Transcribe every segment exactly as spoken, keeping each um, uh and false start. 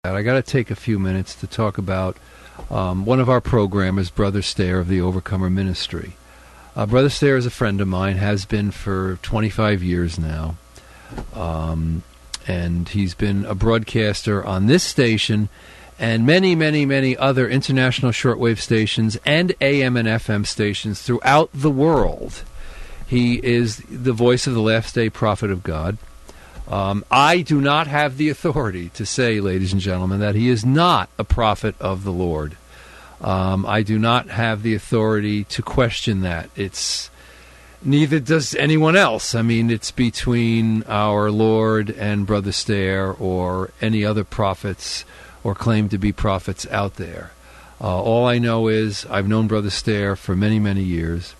I got to take a few minutes to talk about um, one of our programmers, Brother Stair of the Overcomer Ministry. Uh, Brother Stair is a friend of mine, has been for twenty-five years now. Um, and he's been a broadcaster on this station and many, many, many other international shortwave stations and A M and F M stations throughout the world. He is the voice of the last day prophet of God. Um, I do not have the authority to say, ladies and gentlemen, that he is not a prophet of the Lord. Um, I do not have the authority to question that. It's neither does anyone else. I mean, it's between our Lord and Brother Stair or any other prophets or claim to be prophets out there. Uh, all I know is I've known Brother Stair for many, many years.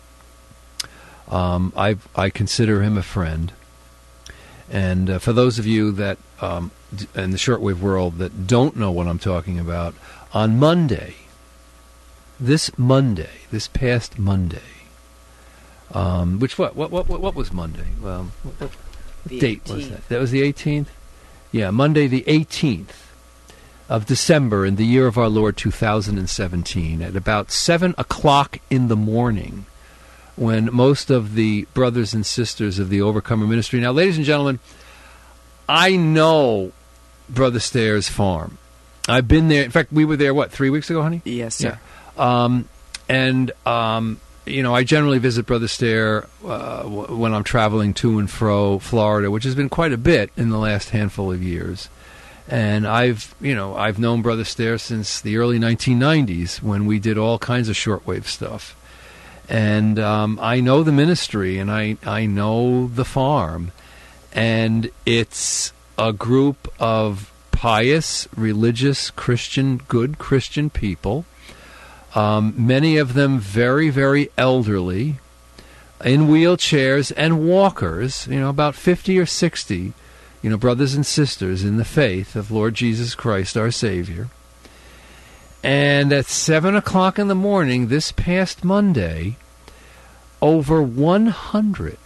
Um, I I consider him a friend. And uh, for those of you that, um, d- in the shortwave world, that don't know what I'm talking about, on Monday, this Monday, this past Monday, um, which what what what what was Monday? Well, what, what date eighteenth. Was that? That was the eighteenth. Yeah, Monday the eighteenth of December in the year of our Lord two thousand seventeen, at about seven o'clock in the morning, when most of the brothers and sisters of the Overcomer Ministry... Now, ladies and gentlemen, I know Brother Stair's farm. I've been there. In fact, we were there, what, three weeks ago, honey? Yes, sir. Yeah. Um, and, um, you know, I generally visit Brother Stair uh, w- when I'm traveling to and fro Florida, which has been quite a bit in the last handful of years. And I've, you know, I've known Brother Stair since the early nineteen nineties when we did all kinds of shortwave stuff. And um, I know the ministry, and I, I know the farm, and it's a group of pious, religious, Christian, good Christian people, um, many of them very, very elderly, in wheelchairs and walkers, you know, about fifty or sixty, you know, brothers and sisters in the faith of Lord Jesus Christ, our Savior. And at seven o'clock in the morning, this past Monday, over one hundred.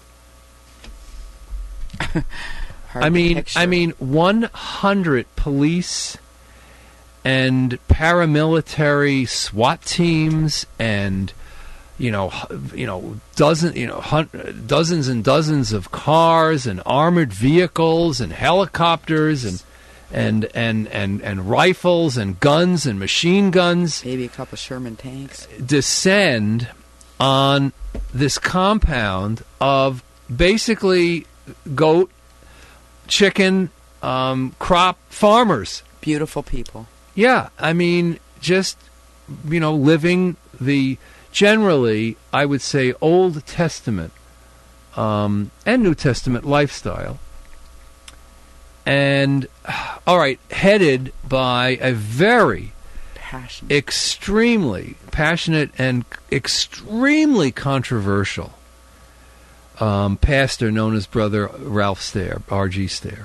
I mean, picture. I mean, one hundred police and paramilitary SWAT teams, and you know, you know, dozen, you know, hun- dozens and dozens of cars and armored vehicles and helicopters and. And, and and and rifles and guns and machine guns. Maybe a couple Sherman tanks. Descend on this compound of basically goat, chicken, um, crop farmers. Beautiful people. Yeah, I mean, just, you know, living the, generally, I would say, Old Testament um, and New Testament lifestyle. And, all right, headed by a very passionate, extremely passionate and extremely controversial um, pastor known as Brother Ralph Stair, R G Stair.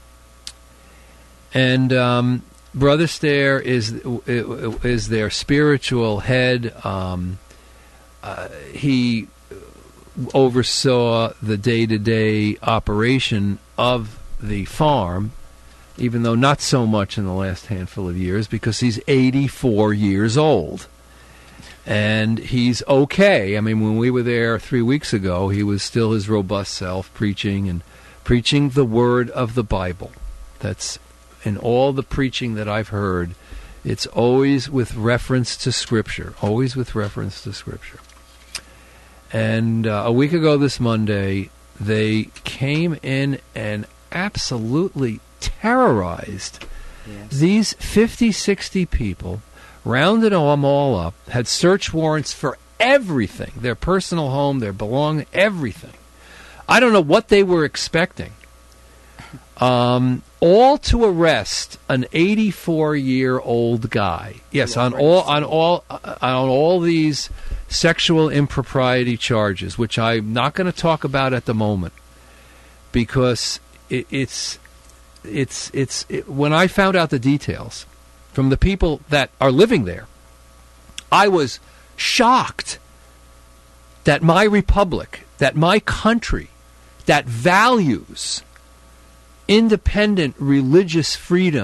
And um, Brother Stair is is their spiritual head. Um, uh, he oversaw the day-to-day operation of the farm, even though not so much in the last handful of years, because he's eighty-four years old. And he's okay. I mean, when we were there three weeks ago, he was still his robust self, preaching and preaching the word of the Bible. That's in all the preaching that I've heard. It's always with reference to Scripture, always with reference to Scripture. And uh, a week ago this Monday, they came in and absolutely terrorized yes. these fifty, sixty people, rounded them all up, had search warrants for everything, their personal home, their belongings, everything. I don't know what they were expecting. Um, all to arrest an eighty-four-year-old guy. Yes, on all on all on all these sexual impropriety charges, which I'm not going to talk about at the moment, because it, it's it's it's it, when I found out the details from the people that are living there, I was shocked that my republic, that my country, that values independent religious freedom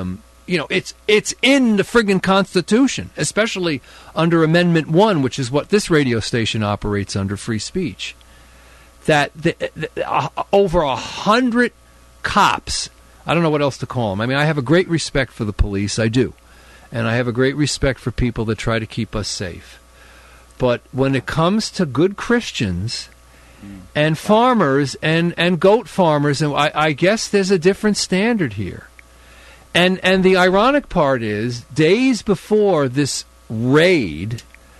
you know, it's it's in the friggin' Constitution, especially under Amendment one, which is what this radio station operates under, free speech, that the, the, uh, over a hundred cops, I don't know what else to call them. I mean, I have a great respect for the police, I do. And I have a great respect for people that try to keep us safe. But when it comes to good Christians and farmers and, and goat farmers, and I, I guess there's a different standard here. And and the ironic part is, days before this raid,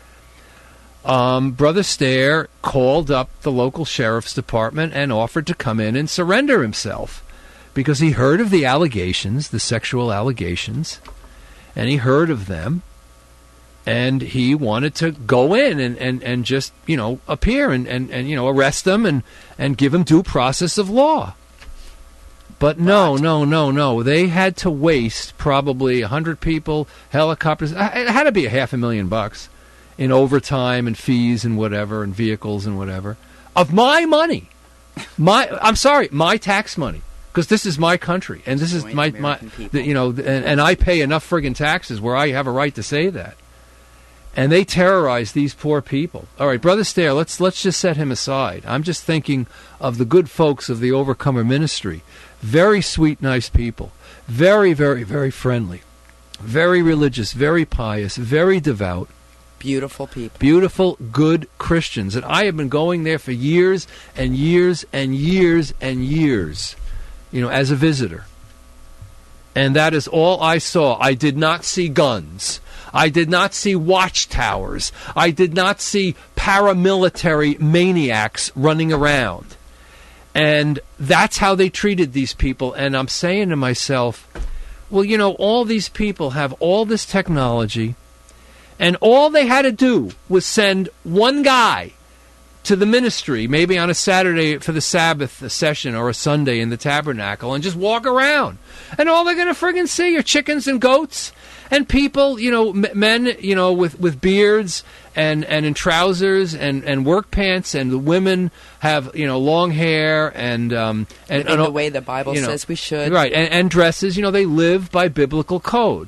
um, Brother Stair called up the local sheriff's department and offered to come in and surrender himself because he heard of the allegations, the sexual allegations, and he heard of them, and he wanted to go in and, and, and just, you know, appear and, and, and, you know, arrest them and, and give them due process of law. But no, no, no, no. They had to waste probably a hundred people, helicopters. It had to be a half a million bucks in overtime and fees and whatever and vehicles and whatever of my money. My, I'm sorry, my tax money, because this is my country and this is my my, the, you know, and, and I pay enough friggin' taxes where I have a right to say that. And they terrorize these poor people. All right, Brother Stair, let's let's just set him aside. I'm just thinking of the good folks of the Overcomer Ministry. Very sweet, nice people. Very, very, very friendly. Very religious, very pious, very devout. Beautiful people. Beautiful, good Christians. And I have been going there for years and years and years and years, you know, as a visitor. And that is all I saw. I did not see guns. I did not see watchtowers. I did not see paramilitary maniacs running around. And that's how they treated these people. And I'm saying to myself, well, you know, all these people have all this technology, and all they had to do was send one guy to the ministry, maybe on a Saturday for the Sabbath a session or a Sunday in the tabernacle, and just walk around. And all they're going to friggin' see are chickens and goats and people, you know, m- men, you know, with, with beards and, and in trousers and, and work pants, and the women have, you know, long hair and... Um, and, in and the way the Bible you know, says we should. Right, and, and dresses, you know, they live by biblical code.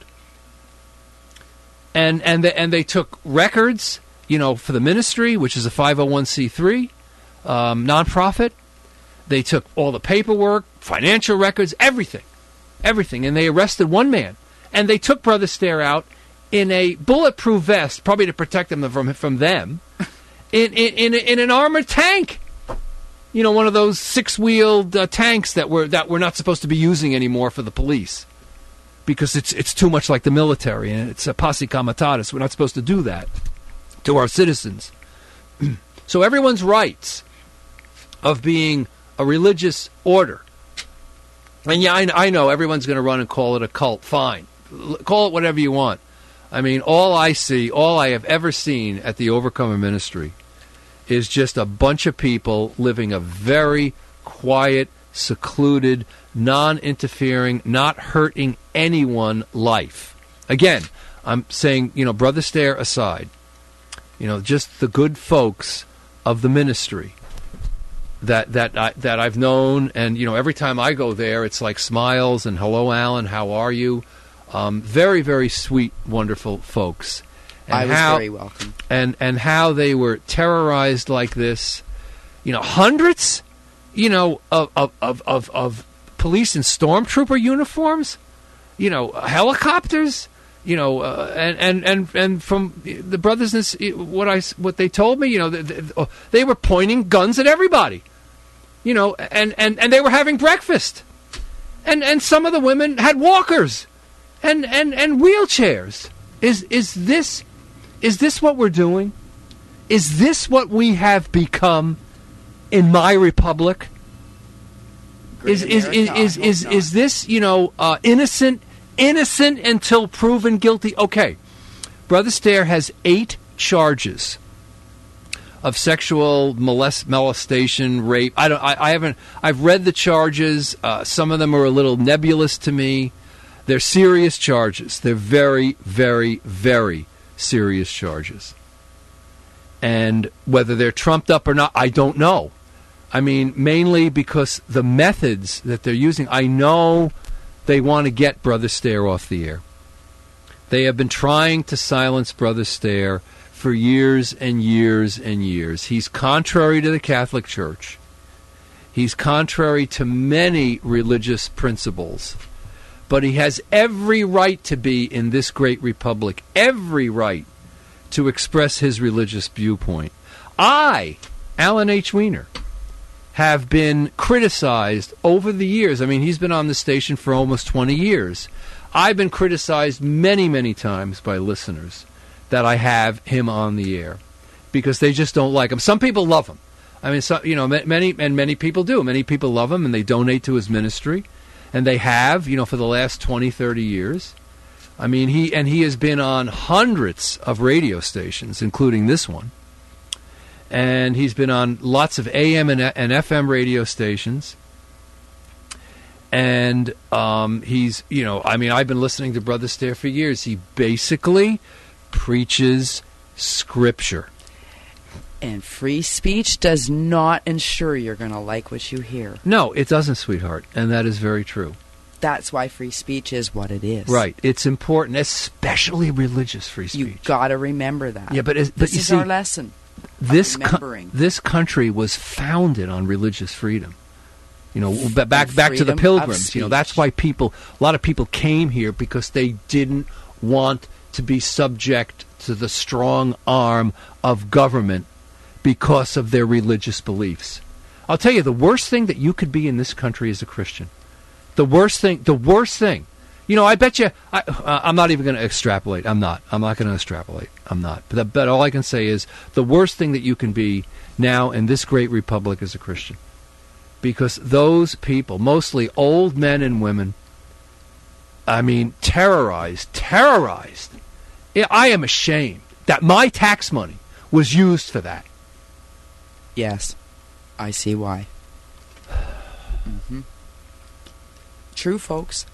And, and, they, and they took records, you know, for the ministry, which is a five oh one c three um, nonprofit. They took all the paperwork, financial records, everything. Everything. And they arrested one man. And they took Brother Stair out in a bulletproof vest, probably to protect him from from them, in in in, in an armored tank. You know, one of those six-wheeled uh, tanks that we're that we're not supposed to be using anymore for the police, because it's it's too much like the military, and it's a posse comitatus. We're not supposed to do that to our citizens. So everyone's rights of being a religious order. And yeah, I, I know everyone's going to run and call it a cult. Fine. L- call it whatever you want. I mean, all I see, all I have ever seen at the Overcomer Ministry is just a bunch of people living a very quiet, secluded, non-interfering, not hurting anyone life. Again, I'm saying, you know, Brother Stair aside, you know, just the good folks of the ministry that that I, that I've known, and you know, every time I go there, it's like smiles and hello, Alan, how are you? Um, very, very sweet, wonderful folks. And I was how, very welcome. And and how they were terrorized like this, you know, hundreds, you know, of of of of, of police in stormtrooper uniforms, you know, helicopters. You know, uh, and, and, and, and from the brothers, what I what they told me, you know, they, they were pointing guns at everybody, you know, and, and, and they were having breakfast, and and some of the women had walkers, and, and, and wheelchairs. Is is this is this what we're doing? Is this what we have become in my republic? Is is is is is, is this, you know, uh, innocent? Innocent until proven guilty. Okay, Brother Stair has eight charges of sexual molest, molestation, rape. I don't. I, I haven't. I've read the charges. Uh, some of them are a little nebulous to me. They're serious charges. They're very, very, very serious charges. And whether they're trumped up or not, I don't know. I mean, mainly because the methods that they're using. I know they want to get Brother Stair off the air. They have been trying to silence Brother Stair for years and years and years. He's contrary to the Catholic Church. He's contrary to many religious principles. But he has every right to be in this great republic, every right to express his religious viewpoint. I, Alan H. Weiner, have been criticized over the years. I mean, he's been on the station for almost twenty years. I've been criticized many, many times by listeners that I have him on the air because they just don't like him. Some people love him. I mean, so, you know, many and many people do. Many people love him and they donate to his ministry. And they have, you know, for the last twenty, thirty years. I mean, he and he has been on hundreds of radio stations, including this one. And he's been on lots of A M and, and F M radio stations. And um, he's, you know, I mean, I've been listening to Brother Stair for years. He basically preaches Scripture. And free speech does not ensure you're going to like what you hear. No, it doesn't, sweetheart. And that is very true. That's why free speech is what it is. Right. It's important, especially religious free speech. You've got to remember that. Yeah, but, but this you is see, our lesson. This co- this country was founded on religious freedom. You know, b- back back to the Freedom Pilgrims. of You know, that's why people, a lot of people came here because they didn't want to be subject to the strong arm of government because of their religious beliefs. I'll tell you, the worst thing that you could be in this country is a Christian. The worst thing, the worst thing. You know, I bet you, I, uh, I'm not even going to extrapolate. I'm not. I'm not going to extrapolate. I'm not. But, that, but all I can say is the worst thing that you can be now in this great republic is a Christian. Because those people, mostly old men and women, I mean, terrorized, terrorized. I am ashamed that my tax money was used for that. Yes, I see why. Mm-hmm. True, folks.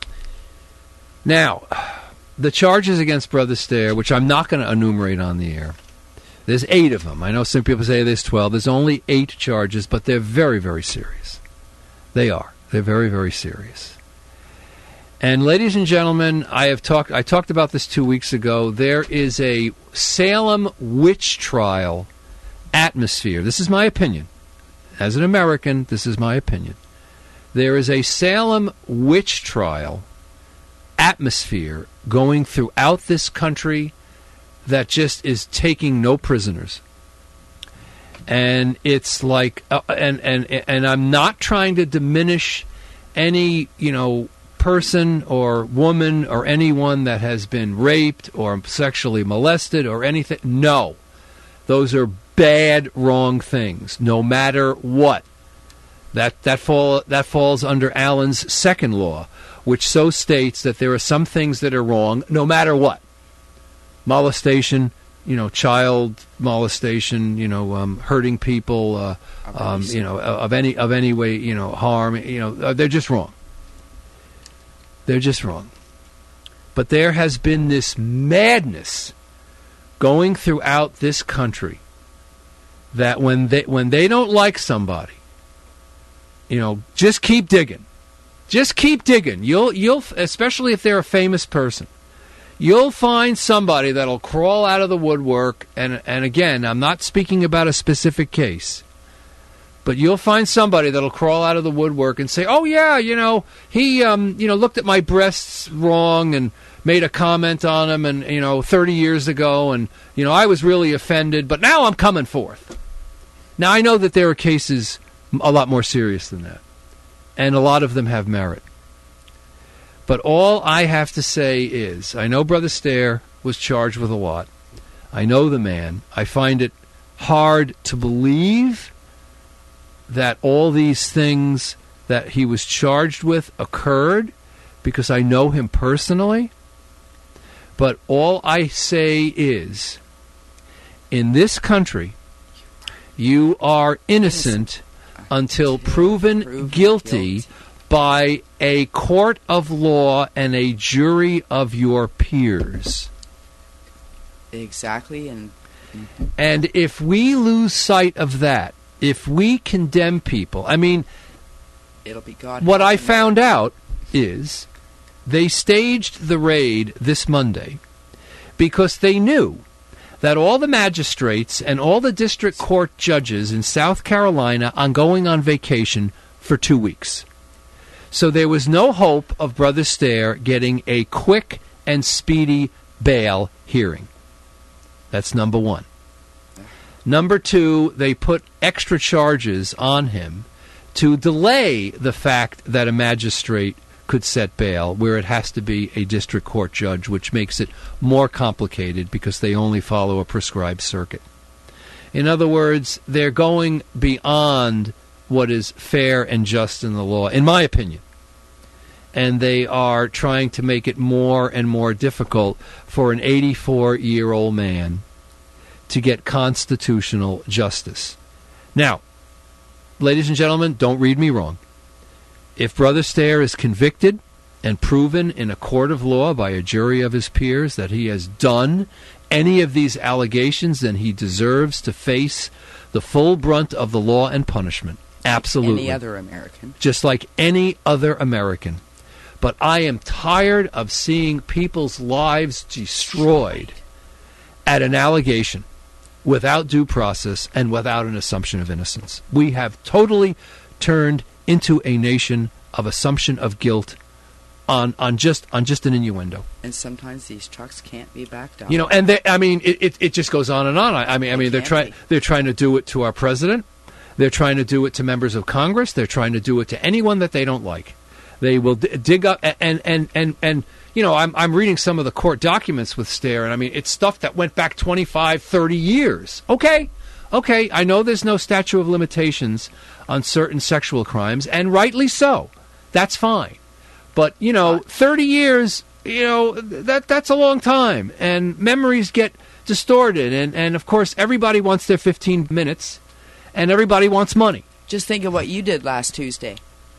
Now, the charges against Brother Stair, which I'm not going to enumerate on the air, there's eight of them. I know some people say there's twelve. There's only eight charges, but they're very, very serious. They are. They're very, very serious. And ladies and gentlemen, I have talked. I talked about this two weeks ago. There is a Salem witch trial atmosphere. This is my opinion. As an American, this is my opinion. There is a Salem witch trial atmosphere going throughout this country that just is taking no prisoners. And it's like, uh, and, and, and I'm not trying to diminish any, you know, person or woman or anyone that has been raped or sexually molested or anything. No. Those are bad, wrong things, no matter what. That that fall that falls under Allen's second law, which so states that there are some things that are wrong, no matter what. Molestation, you know, child molestation, you know, um, hurting people, uh, um, you know, of any of any way, you know, harm, you know, they're just wrong. They're just wrong. But there has been this madness going throughout this country that when they when they don't like somebody, you know, just keep digging. Just keep digging. You'll you'll especially if they're a famous person. You'll find somebody that'll crawl out of the woodwork, and and again, I'm not speaking about a specific case, but you'll find somebody that'll crawl out of the woodwork and say, "Oh yeah, you know, he um, you know, looked at my breasts wrong and made a comment on them, and you know, thirty years ago, and you know, I was really offended, but now I'm coming forth." Now I know that there are cases a lot more serious than that, and a lot of them have merit. But all I have to say is, I know Brother Stair was charged with a lot. I know the man. I find it hard to believe that all these things that he was charged with occurred, because I know him personally. But all I say is, in this country, you are innocent until proven, proven guilty, guilty by a court of law and a jury of your peers. Exactly. And and if we lose sight of that, if we condemn people, I mean, it'll be God. What I found out, is they staged the raid this Monday because they knew that all the magistrates and all the district court judges in South Carolina are going on vacation for two weeks. So there was no hope of Brother Stair getting a quick and speedy bail hearing. That's number one. Number two, they put extra charges on him to delay the fact that a magistrate could set bail, where it has to be a district court judge, which makes it more complicated because they only follow a prescribed circuit. In other words, they're going beyond what is fair and just in the law, in my opinion. And they are trying to make it more and more difficult for an eighty-four-year-old man to get constitutional justice. Now, ladies and gentlemen, don't read me wrong. If Brother Stair is convicted and proven in a court of law by a jury of his peers that he has done any of these allegations, then he deserves to face the full brunt of the law and punishment. Absolutely. Any other American. Just like any other American. But I am tired of seeing people's lives destroyed at an allegation without due process and without an assumption of innocence. We have totally turned into a nation of assumption of guilt on on just on just an innuendo. And sometimes these trucks can't be backed up. You know, and they, I mean, it, it it just goes on and on. I, I mean, I mean, they're trying be. they're trying to do it to our president. They're trying to do it to members of Congress. They're trying to do it to anyone that they don't like. They will d- dig up and and and and you know, I'm I'm reading some of the court documents with Stair, and I mean, it's stuff that went back twenty-five, thirty years. Okay. Okay, I know there's no statute of limitations on certain sexual crimes, and rightly so. That's fine. But, you know, thirty years, you know, that that's a long time, and memories get distorted, and, and of course, everybody wants their fifteen minutes, and everybody wants money. Just think of what you did last Tuesday.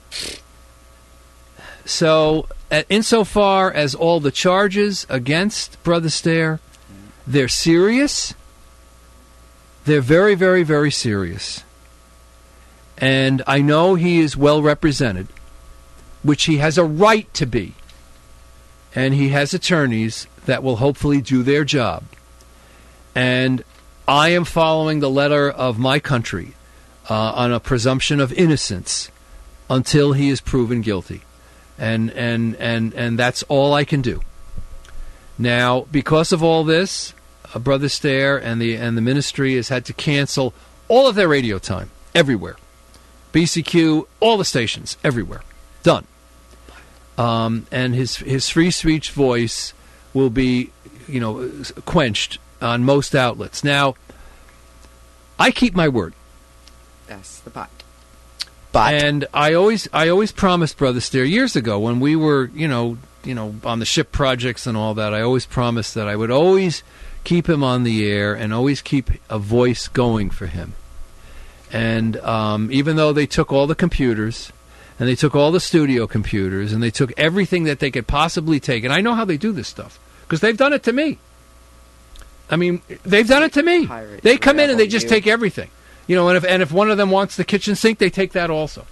So, uh, insofar as all the charges against Brother Stair, they're serious. They're very, very, very serious. And I know he is well represented, which he has a right to be. And he has attorneys that will hopefully do their job. And I am following the letter of my country uh, on a presumption of innocence until he is proven guilty. And, and, and, and that's all I can do. Now, because of all this, uh, Brother Stair and the and the ministry has had to cancel all of their radio time everywhere. B C Q, all the stations, everywhere. Done. Um, and his his free speech voice will be, you know, quenched on most outlets. Now, I keep my word. That's the pot. But and I always I always promised Brother Stair years ago when we were, you know, you know, on the ship projects and all that, I always promised that I would always keep him on the air and always keep a voice going for him. And um, even though they took all the computers and they took all the studio computers and they took everything that they could possibly take, and I know how they do this stuff because they've done it to me. I mean, they've done it to me. They come in and they just take everything. You know, and if and if one of them wants the kitchen sink, they take that also.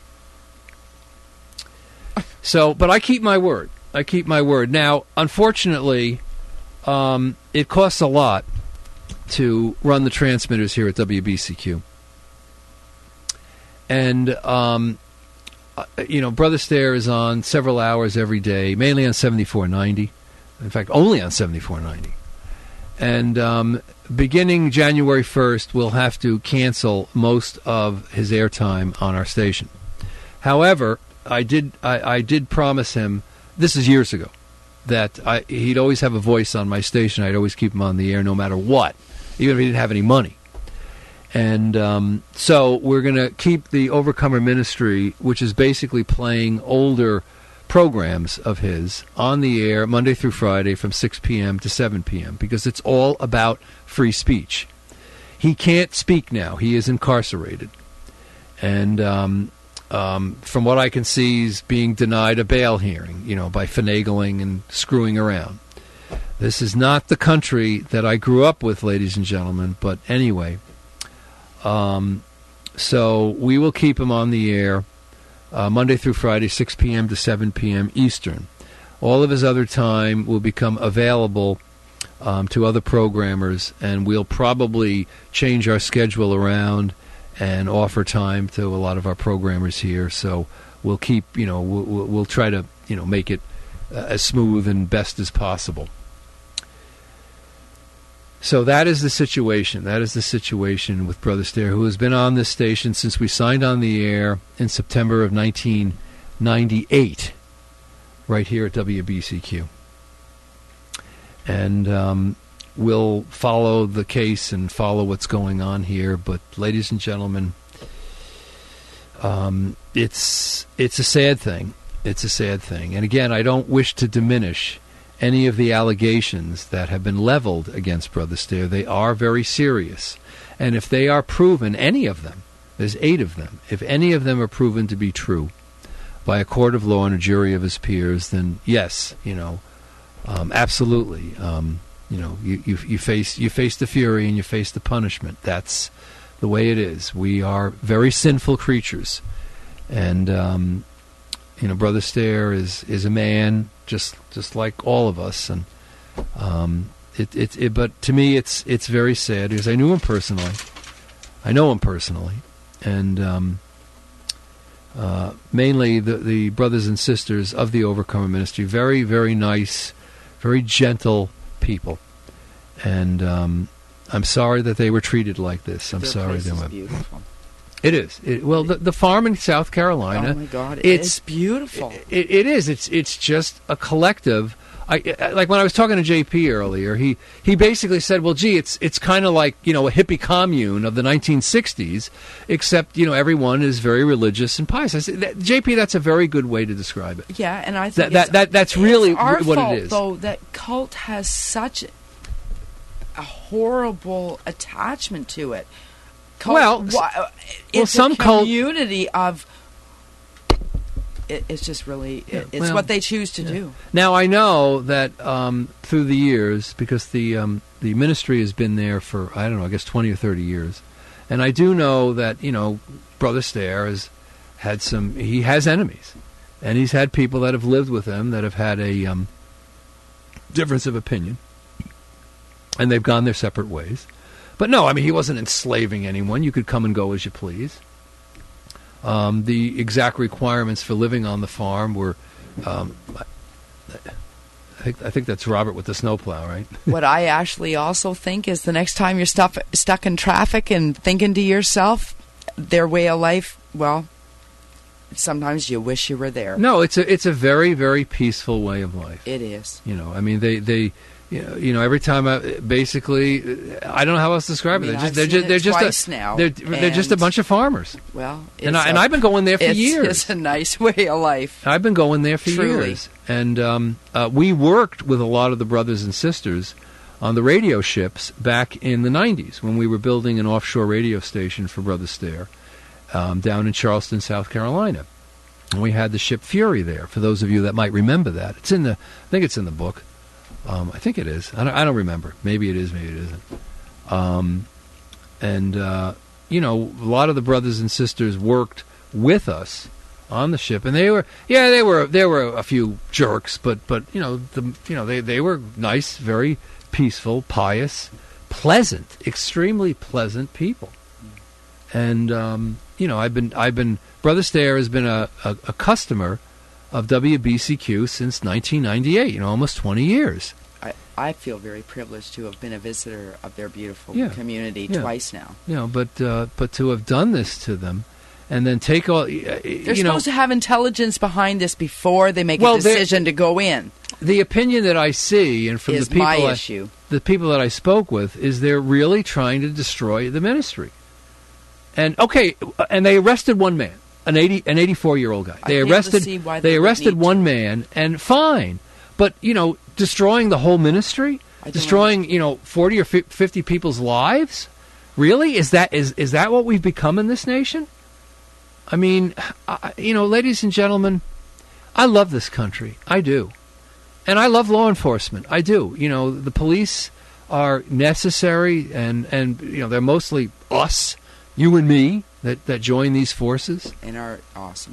So, but I keep my word. I keep my word. Now, unfortunately, um, it costs a lot to run the transmitters here at W B C Q. And, um, you know, Brother Stair is on several hours every day, mainly on seventy-four ninety. In fact, only on seventy-four ninety. And um, beginning January first, we'll have to cancel most of his airtime on our station. However, I did I, I did promise him, this is years ago, that I, he'd always have a voice on my station. I'd always keep him on the air no matter what, even if he didn't have any money. And um, so we're going to keep the Overcomer Ministry, which is basically playing older programs of his, on the air Monday through Friday from six p.m. to seven p.m. because it's all about free speech. He can't speak now. He is incarcerated. And um, um, from what I can see, he's being denied a bail hearing, you know, by finagling and screwing around. This is not the country that I grew up with, ladies and gentlemen, but anyway. Um, so we will keep him on the air uh, Monday through Friday, six p.m. to seven p.m. Eastern. All of his other time will become available um, to other programmers, and we'll probably change our schedule around and offer time to a lot of our programmers here. So we'll keep, you know, we'll, we'll try to, you know, make it uh, as smooth and best as possible. So that is the situation. That is the situation with Brother Stair, who has been on this station since we signed on the air in September of nineteen ninety-eight, right here at W B C Q. And um, we'll follow the case and follow what's going on here. But, ladies and gentlemen, um, it's it's a sad thing. It's a sad thing. And again, I don't wish to diminish any of the allegations that have been leveled against Brother Stair. They are very serious. And if they are proven, any of them, there's eight of them, if any of them are proven to be true by a court of law and a jury of his peers, then yes, you know, um, absolutely, um, you know, you, you, you face you face the fury and you face the punishment. That's the way it is. We are very sinful creatures. And, um, you know, Brother Stair is, is a man just just like all of us, and um, it, it, it. But to me, it's it's very sad because I knew him personally. I know him personally, and um, uh, mainly the the brothers and sisters of the Overcomer Ministry. Very very nice, very gentle people, and um, I'm sorry that they were treated like this. I'm Their sorry place they is were. beautiful. It is. It, well, the, the farm in South Carolina. Oh my God! It's It's beautiful. It, it is. It's it's just a collective. I, I like when I was talking to J P earlier. He he basically said, "Well, gee, it's it's kind of like, you know, a hippie commune of the nineteen sixties, except, you know, everyone is very religious and pious." I said, that, J P, that's a very good way to describe it. Yeah, and I That think that, it's, that that's really it's our what fault, it is. Though that cult has such a horrible attachment to it. Cult, Well, wha- it's well, some a cult- community of. It, it's just really. It, Yeah, it's well, what they choose to do. Now I know that um, through the years, because the um, the ministry has been there for, I don't know, I guess twenty or thirty years, and I do know that, you know, Brother Stair has had some. He has enemies, and he's had people that have lived with him that have had a um, difference of opinion, and they've gone their separate ways. But no, I mean, he wasn't enslaving anyone. You could come and go as you please. Um, the exact requirements for living on the farm were, um, I think, I think that's Robert with the snowplow, right? What I actually also think is the next time you're stuff, stuck in traffic and thinking to yourself, their way of life, well, sometimes you wish you were there. No, it's a it's a very very peaceful way of life. It is. You know, I mean, they they. You know, you know, every time I basically, I don't know how else to describe I it. mean, They're just, I've they're seen just, it they're just, twice a, now, they're, they're just a and- bunch of farmers. Well, And, I, it's and a- I've been going there for it's, years. It's a nice way of life. I've been going there for Truly. years. And um, uh, we worked with a lot of the brothers and sisters on the radio ships back in the nineties when we were building an offshore radio station for Brother Stair um, down in Charleston, South Carolina. And we had the ship Fury there, for those of you that might remember that. It's in the, I think it's in the book. Um, I think it is. I don't, I don't remember. Maybe it is, maybe it isn't. Um, and, uh, you know, a lot of the brothers and sisters worked with us on the ship, and they were, yeah, they were, there were a few jerks, but, but you know, the, you know, they, they were nice, very peaceful, pious, pleasant, extremely pleasant people. And, um, you know, I've been, I've been, Brother Stair has been a, a, a customer of W B C Q since nineteen ninety-eight, you know, almost twenty years. I, I feel very privileged to have been a visitor of their beautiful Yeah. community Yeah. twice now. You know, but uh, but to have done this to them, and then take all, uh, They're you supposed know, to have intelligence behind this before they make Well, a they're- decision to go in. the opinion that I see, and from Is the people my I, issue. the people that I spoke with, is they're really trying to destroy the ministry. And okay, and they arrested one man, an eighty, an eighty-four year old guy. I They fail to arrested, see why they they would arrested need one to. man, and fine, but you know, destroying the whole ministry, I don't destroying you know forty or fifty people's lives, really is that is is that what we've become in this nation? I mean, I, you know, ladies and gentlemen, I love this country, I do, and I love law enforcement, I do. You know, the police are necessary, and and you know they're mostly us. You and me that, that join these forces, And are awesome.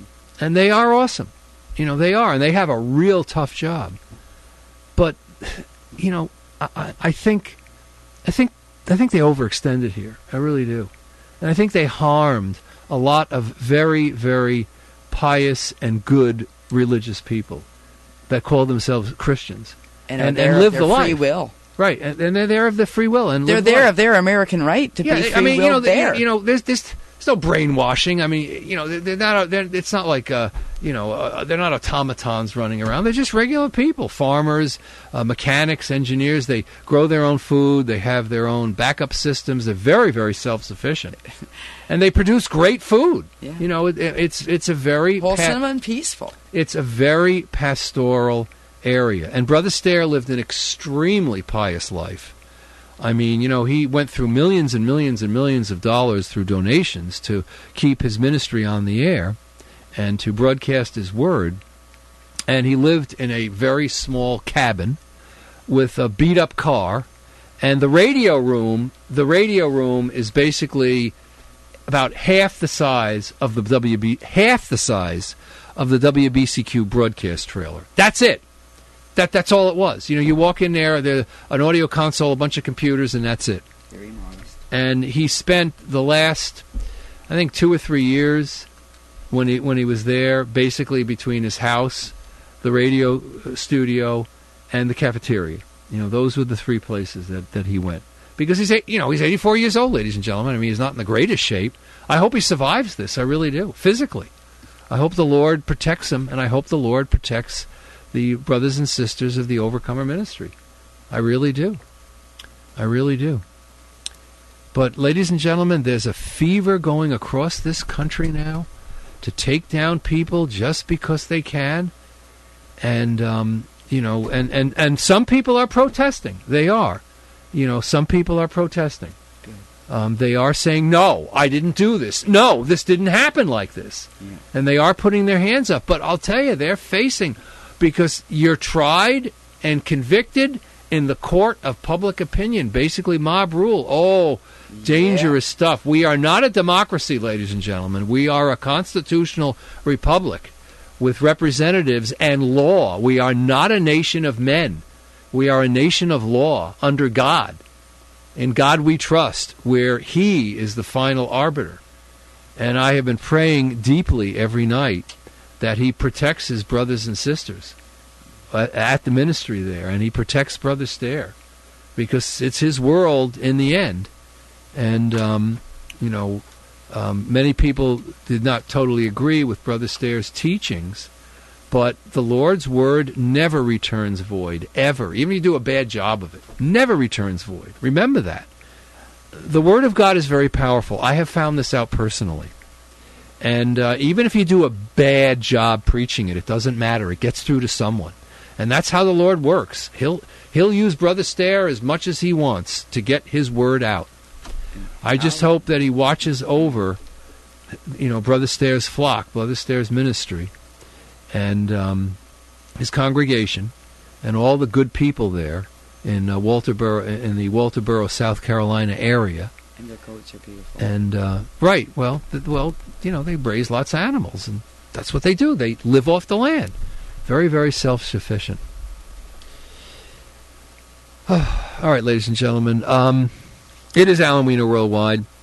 And they are awesome. You know, they are, and they have a real tough job. But, you know, I, I think, I think, I think they overextended here. I really do, and I think they harmed a lot of very, very pious and good religious people that call themselves Christians and, and, and live their the life. Free will. Right, and, and they're there of the free will, and they're live the there life. of their American right to yeah, be free I mean, will you know, there. You know, there's this. There's no brainwashing. I mean, you know, they're not. They're, it's not like, uh, you know, uh, they're not automatons running around. They're just regular people, farmers, uh, mechanics, engineers. They grow their own food. They have their own backup systems. They're very, very self-sufficient, and they produce great food. Yeah. You know, it, it's it's a very wholesome pa- and peaceful. It's a very pastoral area, and Brother Stair lived an extremely pious life. I mean, you know, he went through millions and millions and millions of dollars through donations to keep his ministry on the air and to broadcast his word. And he lived in a very small cabin with a beat-up car. And the radio room, the radio room is basically about half the size of the W B, half the size of the W B C Q broadcast trailer. That's it. That that's all it was. You know, you walk in there, there's an audio console, a bunch of computers, and that's it. Very modest. And he spent the last, I think, two or three years when he when he was there, basically between his house, the radio studio, and the cafeteria. You know, those were the three places that, that he went. Because he's, you know, he's eighty-four years old, ladies and gentlemen. I mean, he's not in the greatest shape. I hope he survives this. I really do, physically. I hope the Lord protects him, and I hope the Lord protects the brothers and sisters of the Overcomer Ministry. I really do. I really do. But, ladies and gentlemen, there's a fever going across this country now to take down people just because they can. And, um, you know, and, and, and some people are protesting. They are. You know, some people are protesting. Um, they are saying, no, I didn't do this. No, this didn't happen like this. Yeah. And they are putting their hands up. But I'll tell you, they're facing... Because you're tried and convicted in the court of public opinion, basically mob rule. Oh, dangerous yeah. stuff. We are not a democracy, ladies and gentlemen. We are a constitutional republic with representatives and law. We are not a nation of men. We are a nation of law under God. In God we trust, where He is the final arbiter. And I have been praying deeply every night that he protects his brothers and sisters at the ministry there, and he protects Brother Stair, because it's his world in the end. And, um, you know, um, many people did not totally agree with Brother Stair's teachings, but the Lord's word never returns void, ever. Even if you do a bad job of it, never returns void. Remember that. The word of God is very powerful. I have found this out personally. And uh, even if you do a bad job preaching it, it doesn't matter. It gets through to someone. And that's how the Lord works. He'll he'll use Brother Stair as much as he wants to get his word out. I just hope that he watches over, you know, Brother Stair's flock, Brother Stair's ministry, and um, his congregation, and all the good people there in uh, Walterboro, in the Walterboro, South Carolina area. And their coats are beautiful. And uh, right, well, th- well, you know, they raise lots of animals, and that's what they do. They live off the land. Very, very self-sufficient. All right, ladies and gentlemen, um, it is Alan Weiner Worldwide.